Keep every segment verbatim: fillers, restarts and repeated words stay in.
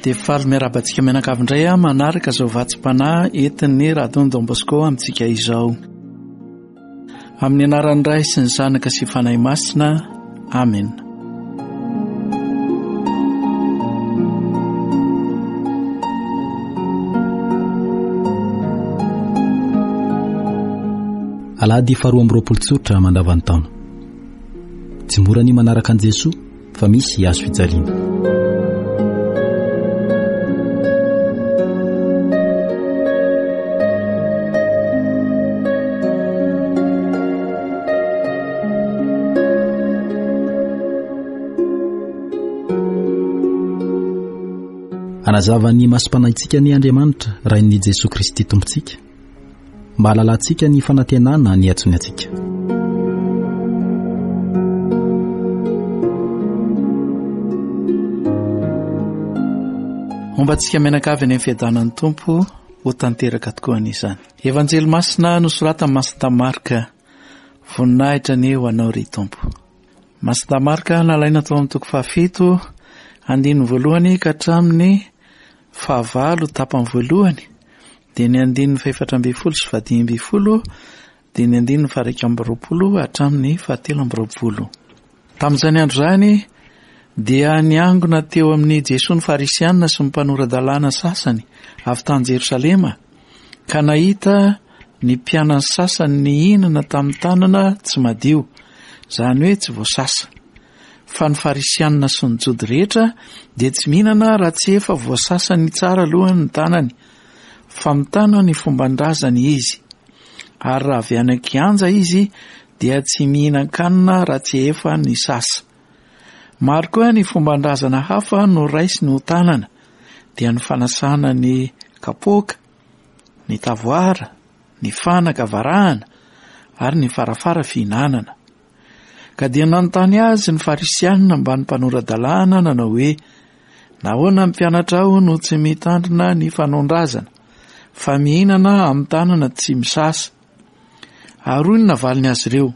dia faly miarabantsika mianakavy indray a manaraka izao vatsim-panahy entin'ny Radon Don Bosco amintsika izao. Amin'ny anaran'ny Ray sy ny Zanaka sy fanahy masina. Amen. Alahady faharoa amby roapolo tsotra mandavany taona. Tsy mora ny manaraka an Jesoa fa misy azo fijaliana. Anazava ny masom-panahintsika ny Andriamanitra raha ny Jesosy Kristy tompontsika, mba halalantsika ny fanantenana ny atsony atsika. Ombantsika mianakavy any amin'ny fiadanan'ny Tompo ho tanteraka tokoa an'izany. Evanjely masina nosoratany Masina Marka, voninahitra ny ho anao ry Tompo. Masina Marka nalaina tao amin'ny toko fahafito, andininy voalohany ka hatramin'ny fahavalo tapany voalohany, dia ny andininy faefatra ambin'ny folo sy fadimy ambin'ny folo, dia ny andininy faharoa amby roapolo hatramin'ny fahatelo amby roapolo. Tamin'izany andro izany dia niangona teo amin'ny Jesosy ny farisianina sy ny mpanoradalàna sasany avy tany Jerosalema, ka nahita ny mpianany sasany ny hinana tamin'ny tanana tsy madio, izany hoe tsy voasasa. Fa ny farisianina sy ny jody rehetra dia tsy mihinana raha tsy efa voasasa ny tsara alohan'ny ny tanany, fa mitana ny fomban-drazany izy. Ary raha avy any an-kianja izy dia tsy mihinan-kanina raha tsy efa ny sasa. Maro koa ny fomban-drazana hafa no raisiny ho tanana, dia ny fanasana ny kapoaka, ny tavoara, ny fanaka varahana, ary ny farafara fihinanana. Ka dia nanontany azy ny farisianina mba ny mpanoradalàna nanao hoe, nahoana mpianatra aho no tsy mitandrina ny fanaon-drazana, fa mihinana amin'ny tanana tsy misasa? Ary hoy ny navaliny azy ireo,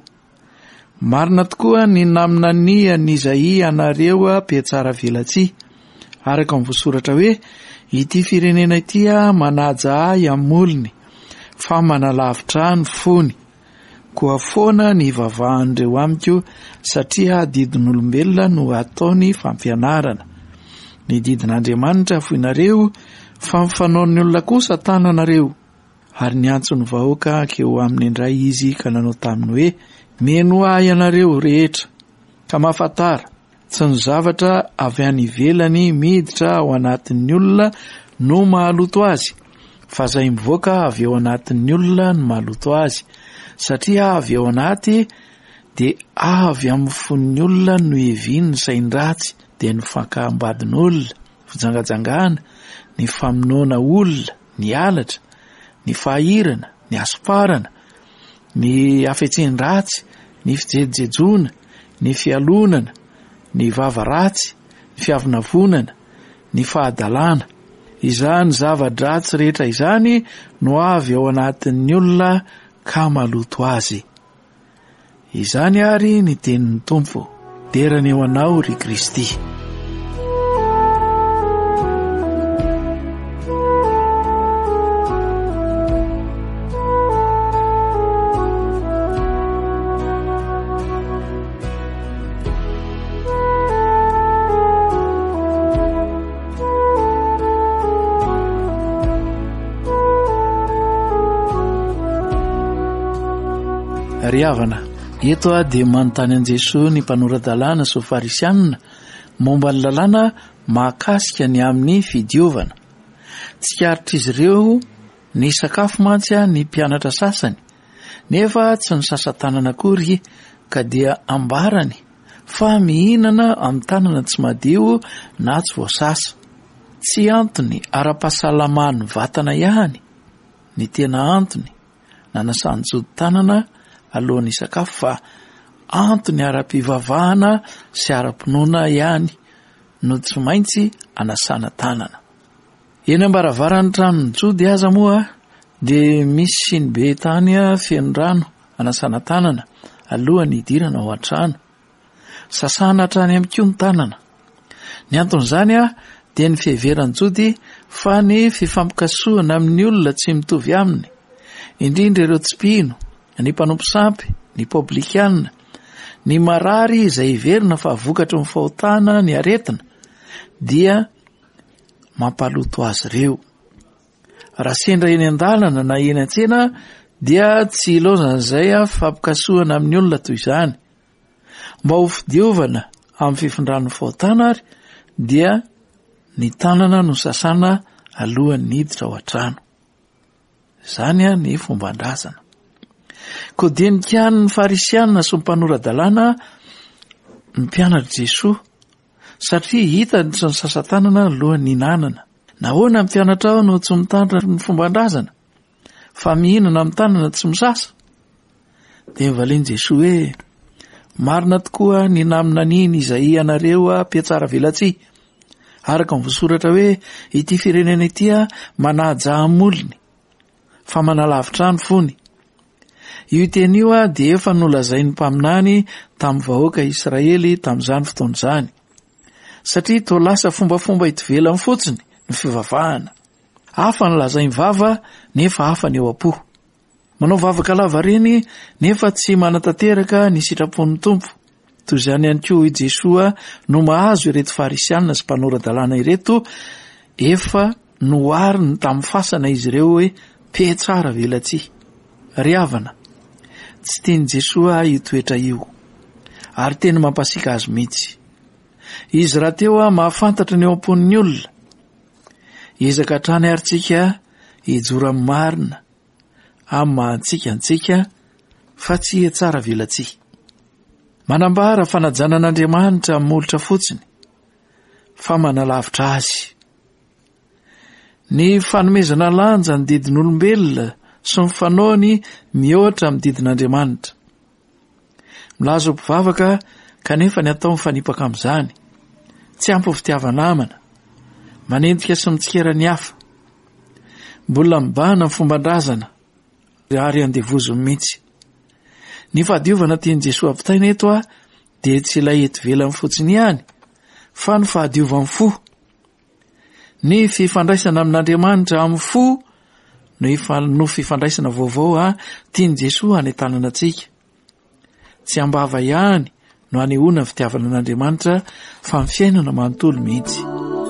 marina tokoa ny namina ny an'Izaia anareo mpiatsara velatsia, araka amin'ny voasoratra hoe, ity firenena ity manaja ahy amin'ny molony, fa manalavitra ny fony. Koa foana ny vavahan'ireo amiko, satria didin'olombelona no ataony fampianarana. Ny didin'Andriamanitra foinareo, fa mifanaon'ny olona kosa tananareo. Ary niantso ny vahoaka keo amin'ny indray izy ka nanao taminy hoe, meno ahy ianareo rehetra, ka mahafantara, tsy ny zavatra avy any ivelany miditra ao anatin'ny olona no mahaloto azy, fa izay mivoaka avy ao anatin'ny olona no mahaloto azy. Satria avy ao anaty dia avy amin'ny fon'ny olona no eviny ny sain-dratsy, dia ny fankahambadin'olona, fijangajangana, ny famonoana olona, ny halatra, ny fahirana, ny asomparana, ny hafetsen-dratsy, ny fijejojejoana, ny fialonana, ny vavaratsy, ny fiavinavonana, ny fahadalàna. Izany zava-dratsy rehetra izany no avy ao anatin'ny olona ka maloto azy. Izany ary ny tenin'ny Tompo, derany eo anao ry Kristy. Ry havana, eto a dia manontany an Jesosy ny mpanoradalàna sy farisianina momba ny lalàna mahakasika ny amin'ny fidiovana. Tsy karitry izy ireo ny sakafo mantsy ny mpianatra sasany, nefa tsy ny sasa-tanana akory, ka dia ambarany fa mihinana amin'ny tanana tsy madio na tsy voasasa. Tsy antony ara-pahasalamany vatana ihany ny tena antony nanasany jody tanana alohan'ny sakafo, fa antony ara-pivavahana sy ara-pinoana ihany no tsy maintsy anasana tanana. Eny ambaravarany tranon'ny jody aza moa dia misy siny be tany feno rano anasana tanana alohan'ny hidirana ao an-trano, sasana hatrany amin'ny koa ny tanana. Ny anton'izany dia ny fiheveran-jody fa ny fifampikasoana amin'ny olona tsy mitovy aminy, indrindra ireo tsipino, ny mpanompo sampy, ny publikanina, ny marary izay iverina fa vokatry ny fahotana ny aretina, dia mampaloto azy ireo. Raha sendra eny an-dalana na eny an-tsena dia tsy ilaozan'izay fampikasoana amin'ny olona toy izany. Mba ho fidiovana amin'ny fifindran'ny fahotana ary dia ny tanana no sasana alohan'ny hiditra ao an-trano. Izany a ny fomban-drazana. Koa dia nikian'ny farisianina sy ny mpanorandalàna ny mpianatra Jesoa, satria hitany tsy ny sasan-tanana alohan'ny hinanana. Nahoana ny mpianatra ao no tsy mitandra ny fomban-drazana, fa mihinana amin'ny tanana tsy misasa? Dia nivaliany Jesoa hoe, marina tokoa ny namina niny izay ianareo ampiatsara velatsia, araka ny voasoratra hoe, ity firenena ity manaja amolony, fa manalavitra ny fony. Io teny io dia efa nolazain'ny mpaminany tamin'ny vahoaka Israely tamin'izany fotoan'izany, satria toa lasa fombafomba itovelany fotsiny ny fivavahana. Hafa ny lazainy vava nefa hafa ny eo am-po. Manao vavaka lava reny nefa tsy manatanteraka ny sitrapon'ny tompo. Toy izany ihany koa i Jesoa no mahazo ireto farisianina sy mpanorandalàna ireto, efa nohariny tamin'ny fasana izy ireo hoe petsara velatsia. Ry havana, tsy tiany Jesoa io toetra io, ary teny mampasiaka azy mihitsy. Izy raha teo mahafantatra ny eo am-pon'ny olona, ezaka hatrany ary tsika hijoro amin'ny marina amin'ny mahantsika antsika fa tsy tsara velatsia. Manambara fanajanan'Andriamanitra amin'ny molotra fotsiny, fa manalavitra azy. Ny fanomezana lanja ny didin'olombelona sy ny fanaony mihoatra amin'ny didin'Andriamanitra. Milaza mpivavaka kanefa ny atao mifanipaka amin'izany, tsy ampy fitiavanamana, manentika sy mitsikera ny hafa, mbola mibahana ny fomban-drazana ary andevozony mihitsy. Ny fahadiovana tiany Jesoa ampitaina eto a dia tsy ilay etovelany fotsiny ihany, fa ny fahadiovan'ny fo. Ny fifandraisana amin'Andriamanitra amin'ny fo no fifandraisana vaovao a tiany Jesoa hanetanana antsika. Tsy ambava ihany no hanehoana ny fitiavana an'Andriamanitra, fa ny fiainana manontolo mihitsy.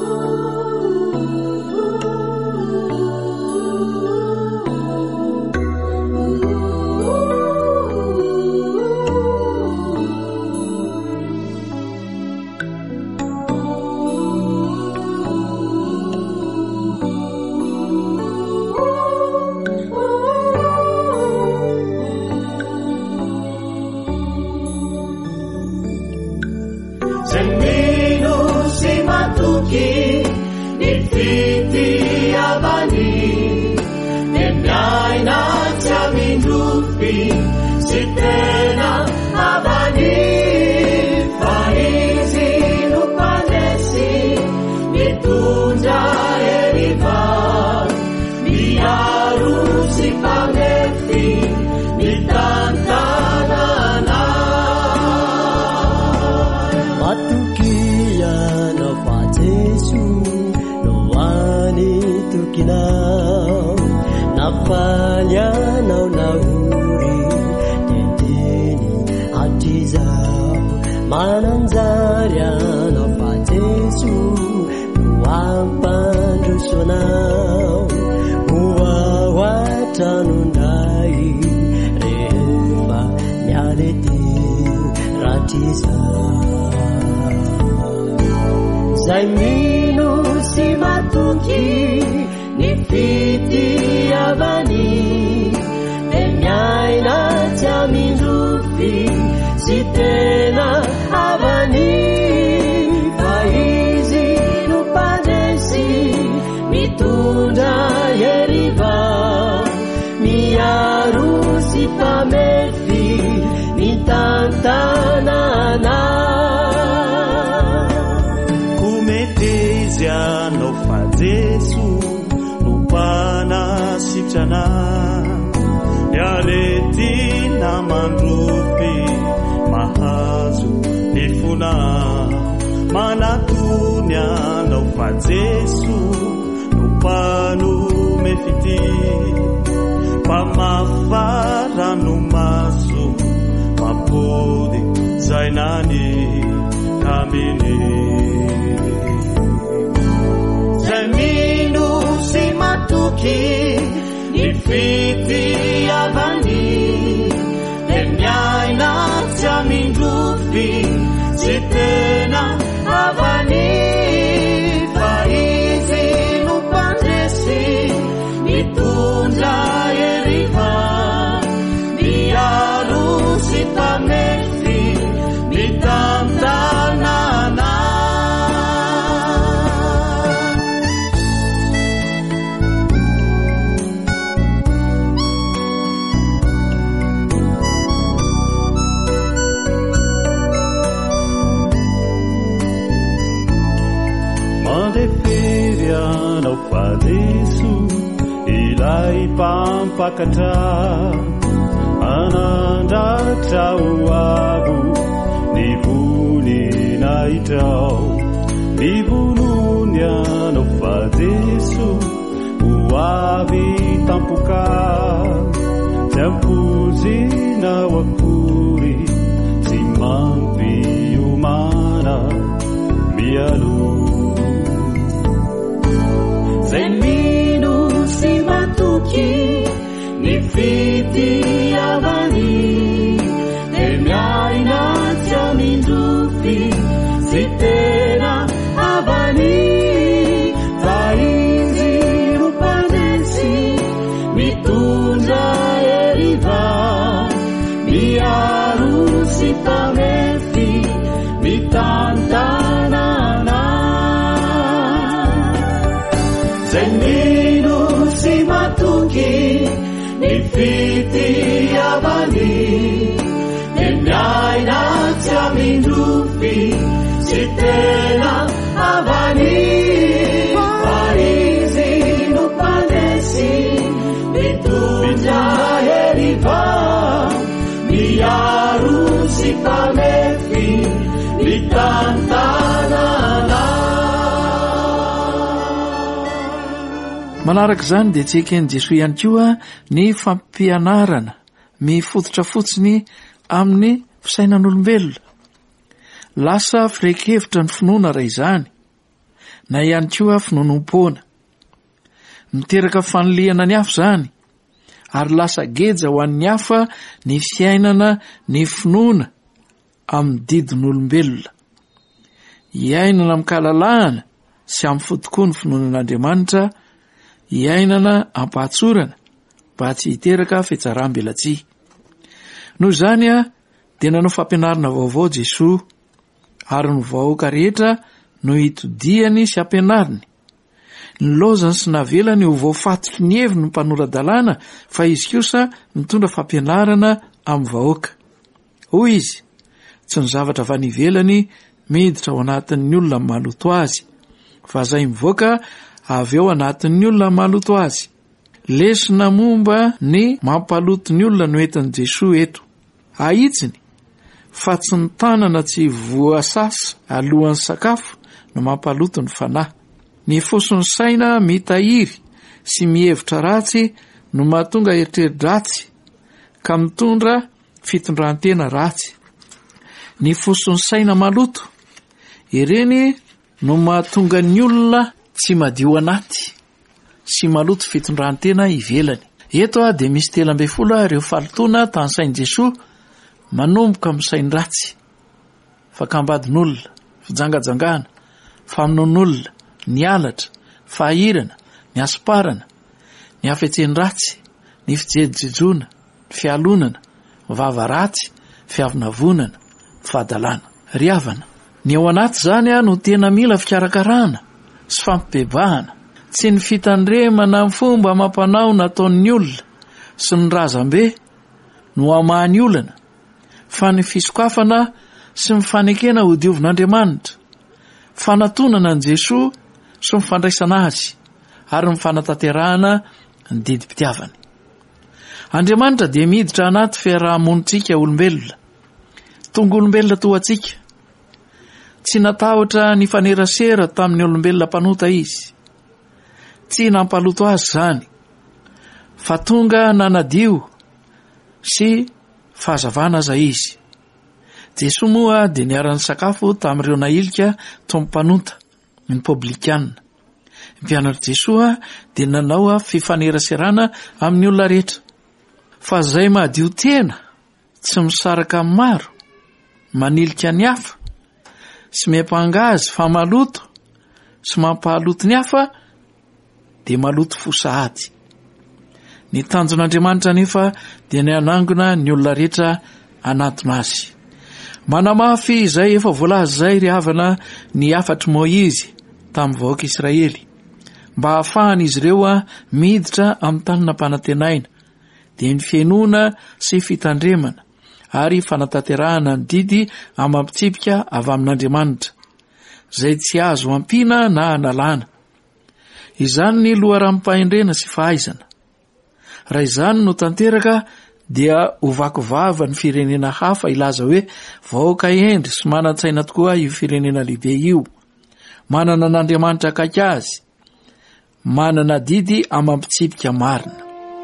Yaletina mandrupi mahazu ifuna manatunya no fa Jesu no panome fity pamafara no maso mapody zay nany kaminy zay mino sy matoky ny fitiavany de miaina tsy amindrofy tsy tena avany fa izy no mpandresy mitondra eriva miaro sy mpamefy mitantanana mandeferia fa Jesu ilay pampakatra anandratra hoavo ny voninaitrao ny vonony anao fa Jesu ho avy tampoka tsy ampozina ao akory tsy mampiomana mialo zay mino sy matoky ny fitiavany de miaina tsy amindrofy sy tena avany fa izy no mpandresy mitondra eriva miaro sy mpamefy mitantanana zay mino sy matoky ny fitiavany de miaina tsy amindrofy sy tena avany fa izy no mpandresy mitondra eriva miaro sy mpamefy mitantanana. Manaraka izany dia tsy eken'i Jesoa ihany koa ny fampianarana mifototra fotsiny amin'ny fisainan'olombelona. Lasa firaiky-hevitra ny finoana raha izany, na ihany koa finoanom-poana. Miteraka fanoliana ny hafa izany, ary lasa geja ho an'ny hafa ny fiainana ny finoana amin'ny didin'olombelona. Iainana amin'ny kahalalahana sy amin'ny fotokoa ny finoanan'Andriamanitra, iainana ampahatsorana mba tsy hiteraka fitsaram-belatsia. Noho izany a dia nanao fampianarana vaovao Jesoa, ary ny vahoaka rehetra no hitodiany sy ampianariny. Ny lozany sy navelany ho voafatoky ny heviny ny mpanorandalàna fa izy kosa mitondra fampianarana amin'ny vahoaka. Hoy izy, tsy ny zavatra avy any ivelany miditra ao anatin'ny olona maloto azy, fa zay mivoaka avy eo anatin'ny olona maloto azy. Lesona momba ny mampaloto ny olona no entin'i Jesoa eto. Ahitsiny fa tsy ny tanana tsy voasasa alohan'ny sakafo no mampaloto ny fanahy. Ny foson'ny saina mitahiry sy mihevitra ratsy no mahatonga eritreri-dratsy ka mitondra fitondrantena ratsy. Ny foson'ny saina maloto, ireny no mahatonga ny olona tsy madio anaty sy maloto fitondrantena ivelany. Eto a dia misy telo ambin'ny folo ireo falotona tany sain'i Jesoa manomboka amin'ny sainy ratsy: fakambadin'olona, fijangajangana, famonoan'olona, ny alatra, fahirana, ny asiparana, ny hafetseny ratsy, ny fijejojoana, ny fialonana, vava ratsy, fiavonavonana, fahadalàna, riavana. Ny ao anaty zany a no tena mila fikarakarana sy fampibebahana, tsy ny fitandremana amin'ny fomba amam-panao nataon'ny olona sy ny razam-be no amahany olana, fa ny fisokafana sy ny fanekena ho diovin'Andriamanitra, fanatonana an' Jesoa sy ny fandraisana azy, ary ny fanatanterahana ny didi-pitiavany. Andriamanitra dia miditra anaty fiarahamonitsika olombelona, tonga olombelona toa atsika. Tsy natahotra ny fanerasera tamin'ny olombelona mpanota izy. Tsy nampaloto azy zany, fa tonga nanadio sy fahazavana aza izy. Jesosy moa dia niara-ny sakafo tamin'ireo nailika tompo-mpanota, ny publikanina. Ny mpianatra Jesosy dia nanao fifaneraserana amin'ny olona rehetra. Fa zay madio tena, tsy misaraka amin'ny maro, manilika ny hafa, sy miampangazy fa maloto, sy mampahaloto ny hafa, dia maloto fosahady. Ny tanjon'Andriamanitra nefa dia ny anangona ny olona rehetra anatona azy. Manamafy izay efa voalaza izay ry havana ny afatry Moizy tamin'ny vahoaka Israely, mba hahafahana izy ireo miditra amin'ny tanànam-panantenaina, dia ny fiainoana sy fitandremana ary fanatanterahana ny didy amampitsipika avy amin'Andriamanitra, izay tsy azo ampiana na analana. Izany ny loharanom-pahendrena sy fahaizana. Raha izany no tanteraka, dia ho vakovava ny firenena hafa ilaza hoe vahoaka endry sy manan-tsaina tokoa io firenena lehibe io. Manana n'Andriamanitra akaiky azy, manana didy amampitsipika marina.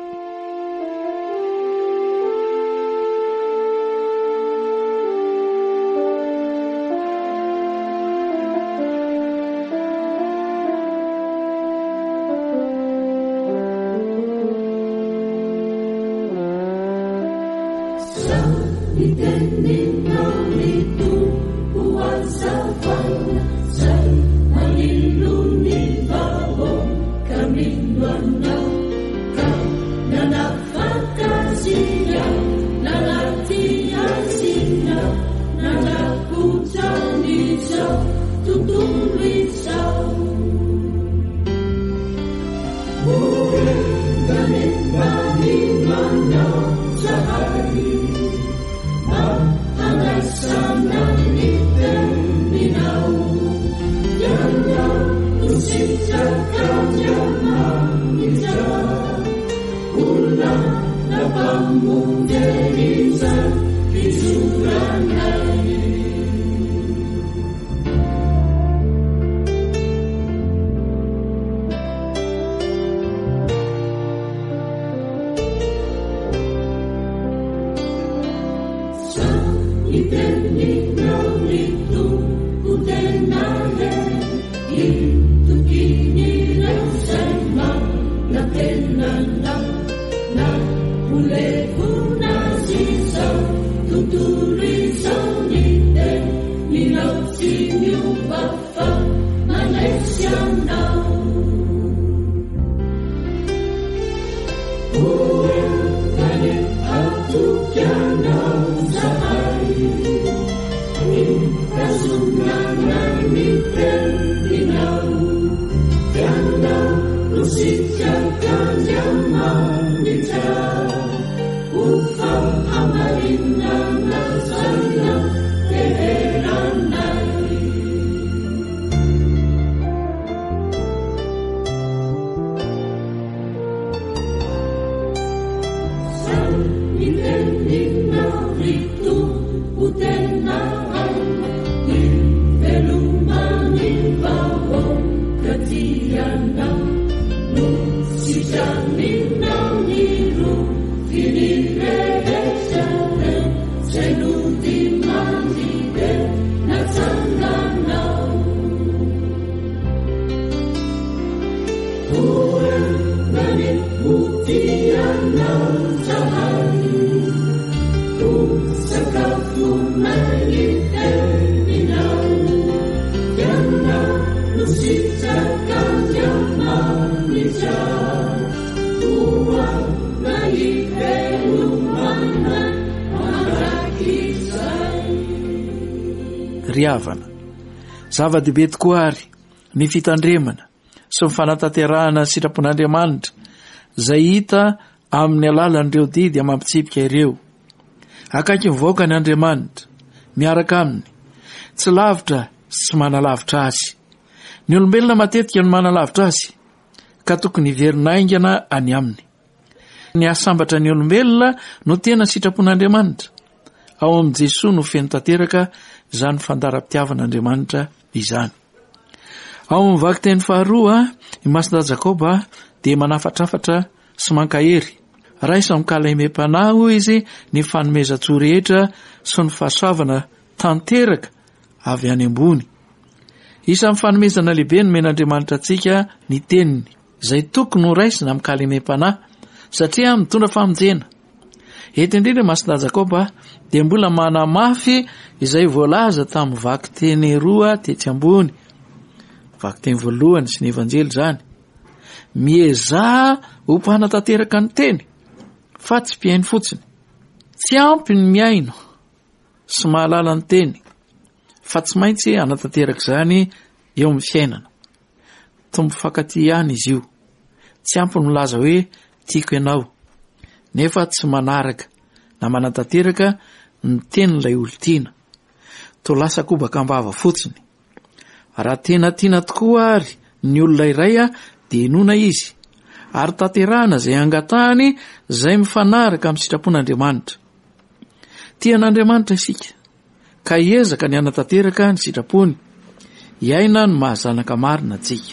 Ry havana, zava-dehibe tokoa ary ny fitandremana sy ny fanatanterahana sitrapon'Andriamanitra izay hita amin'ny alalan'ireo didy amampitsipika ireo. Akaiky mivoaka ny Andriamanitra, miaraka aminy, tsy lavitra sy manalavitra azy. Ny olombelona matetika no manalavitra azy, ka tokony hiverinaingana any aminy. Ny asambatra ny olombelona no tena sitrapon'Andriamanitra. Ao amin'i Jesosy no feno tanteraka izany fandaram-pitiavan'Andriamanitra izany. Ao amin'ny vaky teny faharoa i Masina Jakoba dia manafatrafatra sy mankahery. Raisa mikala imem-panahy hoy izy ny fanomezan-tsoa rehetra sy ny fahasoavana tanteraka avy any ambony. Isan'ny fanomezana lehibe no men'Andriamanitra antsika ny teniny, izay tokony ho raisina mikala imem-panahy satria mitondra famonjena. Eto indrindra Masina Jakoba dia mbola manamafy izay voalaza tamin'ny vaky teny roa tetsy ambony, vaky teny voalohany sy ny evanjely zany. Miezaa ho mpanatanteraka ny teny, fa tsy mpiaino fotsiny. Tsy ampy ny miaino sy mahalala ny teny, fa tsy maintsy anatanteraka izany eo amin'ny fiainana. Tombo fankaty ihany izy io. Tsy ampy ny milaza hoe tiako ianao, nefa tsy manaraka na manatanteraka ny tenin'ilay olo-tiana. To lasa kobakambava fotsiny. Raha tena tiana tokoa ary ny olona iray dia inona izy, ary tanterahana izay angatahany izay mifanaraka amin'ny sitrapon'Andriamanitra. Tian'Andriamanitra isika, ka hiezaka ny anatanteraka ny sitrapony, iaina ny mahazanaka marina antsika.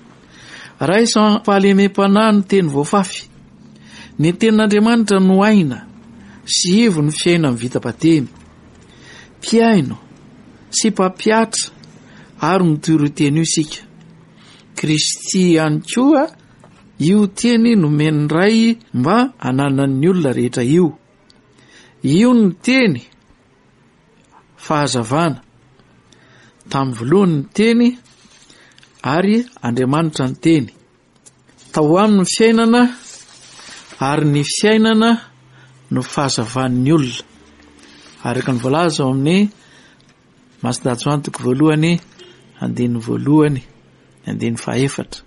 Raisa mpahalemem-panahy ny teny voafafy, ny tenin'Andriamanitra no aina sy ivo ny fiaina amin'ny vita-patemy. Mpiaino sy mpampiatra ary mitoro teny io isika. Kristy ihany koa io teny nomeny ray mba hananan'ny olona rehetra io. Io ny teny fahazavana. Tamin'ny voalohany ny teny ary Andriamanitra ny teny. Tao amin'ny fiainana ary ny fiainana no fahazavan'ny olona. Araka ny voalaza ao amin'ny Masina Jakoba voalohany andiny voalohany andiny fahaefatra.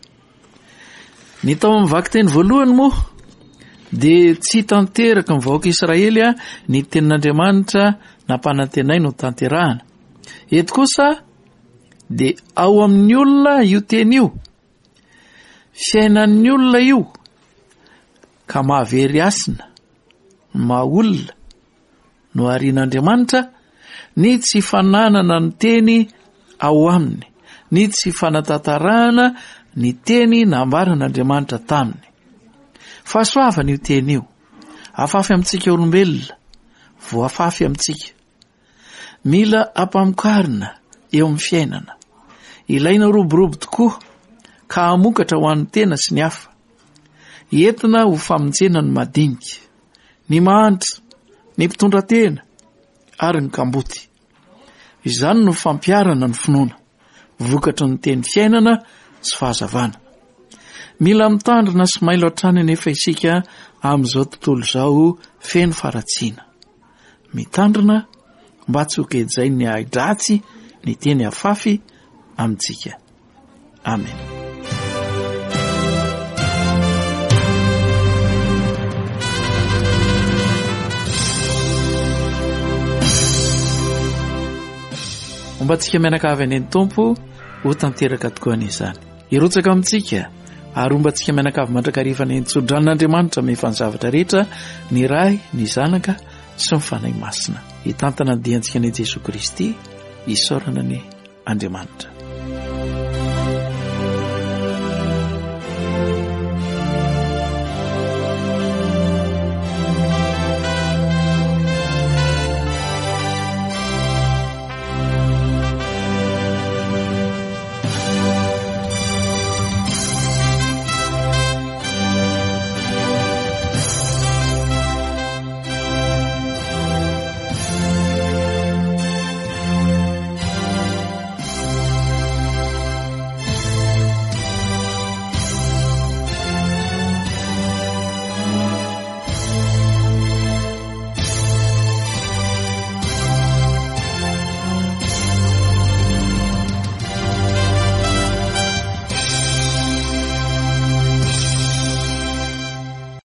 Ny tao amin'ny vaky teny voalohany moa dia tsy tanteraka ny vahoaka Israely ny tenin'Andriamanitra nampanantenainy no tanterahana. Eto kosa dia ao amin'ny olona io teny io, fiainan'ny olona io, ka mahavery asina maha olona no arian'Andriamanitra ny tsy fananana ny teny ao aminy, ny tsy fanatantarahana ny teny nambaran'Andriamanitra taminy. Fahasoavana io teny io, afafy amintsika olombelona, voafafy amintsika. Mila ampamokarina eo amin'ny fiainana. Ilaina roborobo tokoa ka hamokatra ho an'ny tena sy ny hafa. Entina ho famonjena ny madinika, ny mahantra, ny mpitondra tena ary ny kamboty. Izany no fampiarana ny finoana, vokatra ny teny fiainana sy fahazavana. Mila mitandrina sy mailo hatrany nefa isika amin'izao tontolo izao feno faratsiana. Mitandrina mba tsy ho kejay ny ahidratsy ny teny afafy amintsika. Amen. Mba tsika mianakavy any Tompo ho tanteraka tokoa an'izany. Irotsaka amintsika ary mba tsika mianakavy mandrakariva ny tsodran'Andriamanitra mefany zavatra rehetra, ny Ray, ny Zanaka sy ny Fanahy Masina. Hitantana ny diantsika an'i Jesosy Kristy, isaorana ny Andriamanitra.